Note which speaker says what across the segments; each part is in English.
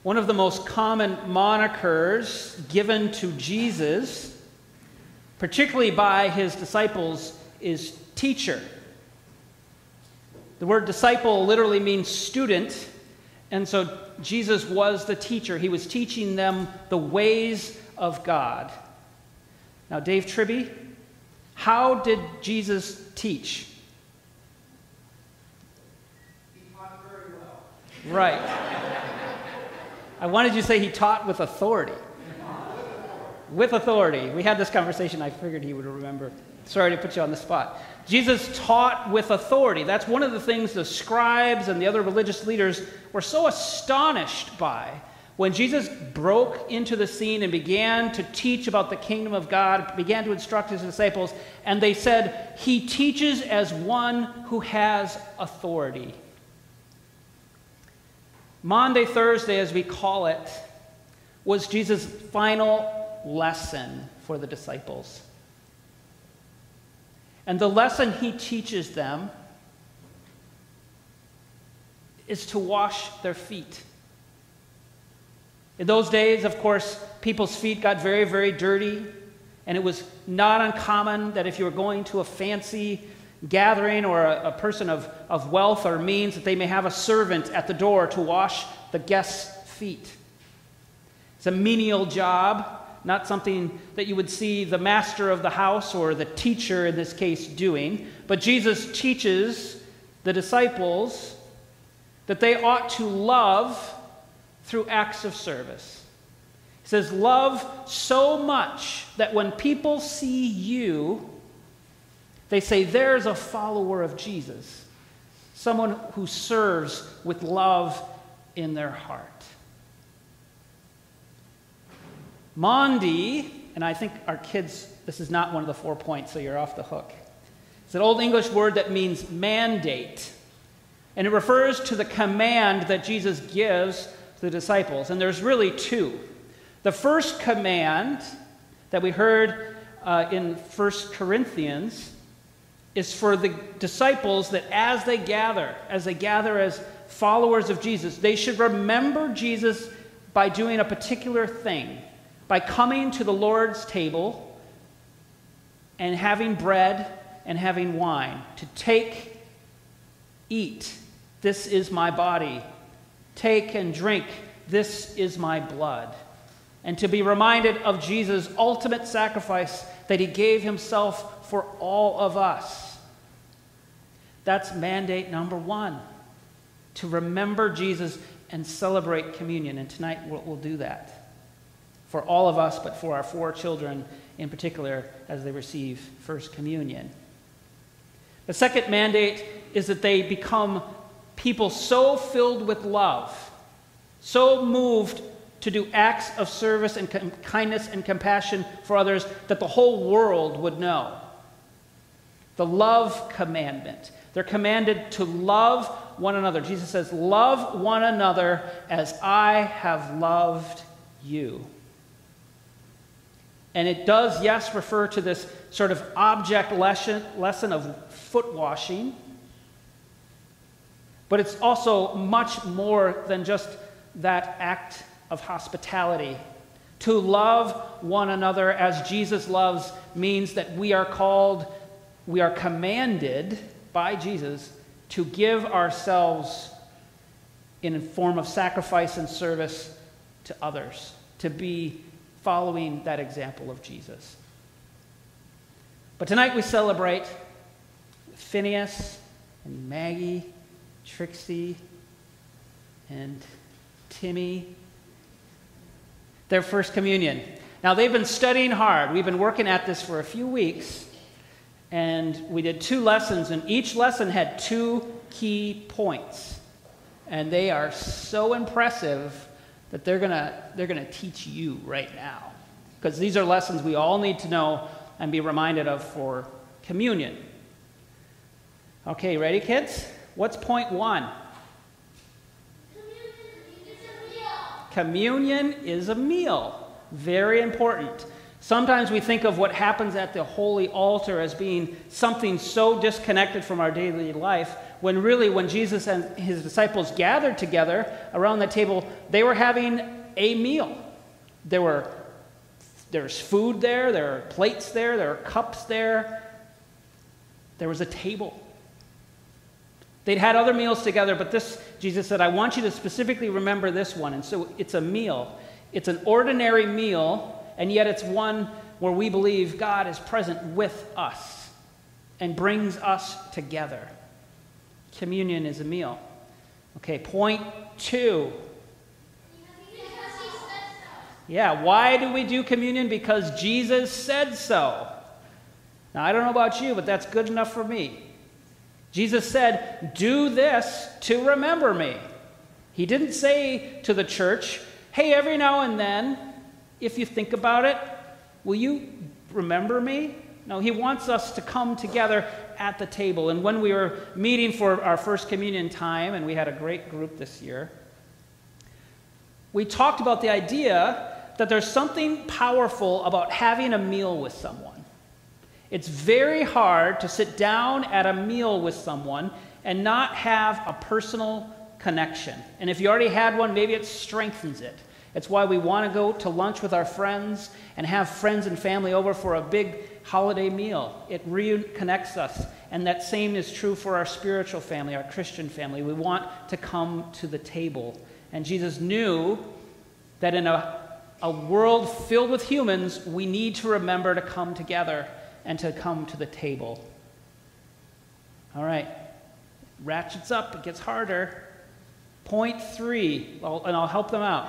Speaker 1: One of the most common monikers given to Jesus, particularly by his disciples, is teacher. The word disciple literally means student, and so Jesus was the teacher. He was teaching them the ways of God. Now, Dave Tribby, how did Jesus teach?
Speaker 2: He taught very well.
Speaker 1: Right. I wanted you to say he taught with authority. With authority. We had this conversation. I figured he would remember. Sorry to put you on the spot. Jesus taught with authority. That's one of the things the scribes and the other religious leaders were so astonished by. When Jesus broke into the scene and began to teach about the kingdom of God, began to instruct his disciples, and they said, he teaches as one who has authority. Maundy Thursday, as we call it, was Jesus' final lesson for the disciples. And the lesson he teaches them is to wash their feet. In those days, of course, people's feet got very, very dirty, and it was not uncommon that if you were going to a fancy gathering or a person of wealth or means, that they may have a servant at the door to wash the guests' feet. It's a menial job, not something that you would see the master of the house or the teacher in this case doing. But Jesus teaches the disciples that they ought to love through acts of service. He says, love so much that when people see you, they say, there's a follower of Jesus, someone who serves with love in their heart. Maundy, and I think our kids, this is not one of the 4 points, so you're off the hook. It's an Old English word that means mandate, and it refers to the command that Jesus gives to the disciples, and there's really two. The first command that we heard in 1 Corinthians is for the disciples that as they gather as followers of Jesus, they should remember Jesus by doing a particular thing, by coming to the Lord's table and having bread and having wine, to take, eat, this is my body, take and drink, this is my blood, and to be reminded of Jesus' ultimate sacrifice that he gave himself for all of us. That's mandate number one, to remember Jesus and celebrate communion. And tonight we'll do that for all of us, but for our 4 children in particular as they receive First Communion. The second mandate is that they become people so filled with love, so moved to do acts of service and kindness and compassion for others that the whole world would know. The love commandment. They're commanded to love one another. Jesus says, love one another as I have loved you. And it does, yes, refer to this sort of object lesson of foot washing, but it's also much more than just that act of hospitality. To love one another as Jesus loves means that we are commanded by Jesus to give ourselves in a form of sacrifice and service to others, to be following that example of Jesus. But tonight we celebrate Phineas and Maggie, Trixie and Timmy, their First Communion. Now, they've been studying hard. We've been working at this for a few weeks, and we did 2 lessons, and each lesson had 2 key points. And they are so impressive that they're gonna teach you right now, because these are lessons we all need to know and be reminded of for communion. Okay, ready, kids? What's point 1? Communion is a meal. Very important. Sometimes we think of what happens at the holy altar as being something so disconnected from our daily life, when really, when Jesus and his disciples gathered together around the table, they were having a meal. There's food there, there are plates there are cups there. There was a table. They'd had other meals together, but this, Jesus said, I want you to specifically remember this one. And so it's a meal. It's an ordinary meal, and yet it's one where we believe God is present with us and brings us together. Communion is a meal. Okay, point 2. Yeah, why do we do communion? Because Jesus said so. Now, I don't know about you, but that's good enough for me. Jesus said, do this to remember me. He didn't say to the church, hey, every now and then, if you think about it, will you remember me? No, he wants us to come together at the table. And when we were meeting for our first communion time, and we had a great group this year, we talked about the idea that there's something powerful about having a meal with someone. It's very hard to sit down at a meal with someone and not have a personal connection. And if you already had one, maybe it strengthens it. It's why we want to go to lunch with our friends and have friends and family over for a big holiday meal. It reconnects us. And that same is true for our spiritual family, our Christian family. We want to come to the table. And Jesus knew that in a world filled with humans, we need to remember to come together and to come to the table. All right. Ratchets up. It gets harder. Point 3. And I'll help them out.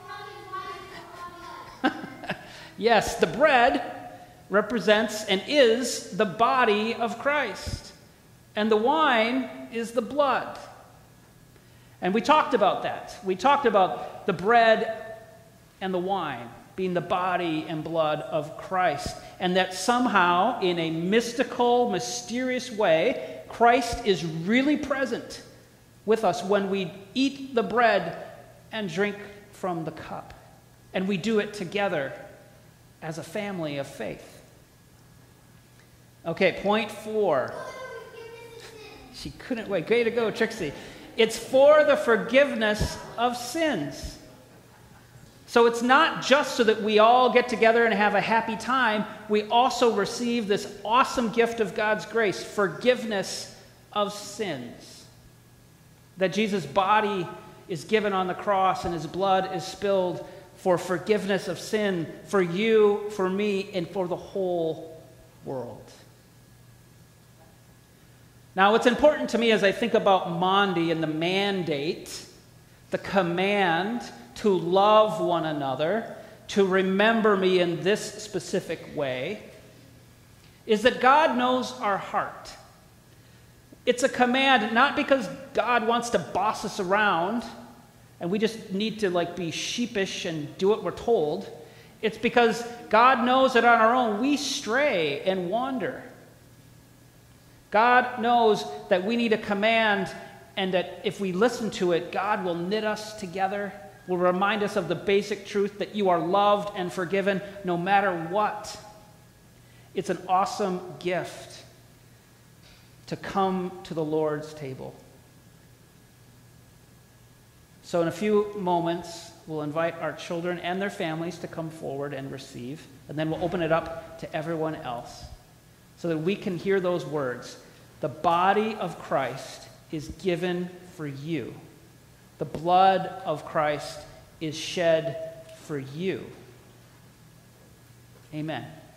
Speaker 1: Yes, the bread represents and is the body of Christ. And the wine is the blood. And we talked about that. We talked about the bread and the wine being the body and blood of Christ. And that somehow, in a mystical, mysterious way, Christ is really present with us when we eat the bread and drink from the cup. And we do it together as a family of faith. Okay, point 4. She couldn't wait. Way to go, Trixie. It's for the forgiveness of sins. So it's not just so that we all get together and have a happy time. We also receive this awesome gift of God's grace, forgiveness of sins. That Jesus' body is given on the cross and his blood is spilled for forgiveness of sin for you, for me, and for the whole world. Now, what's important to me as I think about Maundy and the mandate, the command to love one another, to remember me in this specific way, is that God knows our heart. It's a command not because God wants to boss us around and we just need to be sheepish and do what we're told. It's because God knows that on our own we stray and wander. God knows that we need a command, and that if we listen to it, God will knit us together, will remind us of the basic truth that you are loved and forgiven no matter what. It's an awesome gift to come to the Lord's table. So in a few moments, we'll invite our children and their families to come forward and receive, and then we'll open it up to everyone else so that we can hear those words. The body of Christ is given for you. The blood of Christ is shed for you. Amen.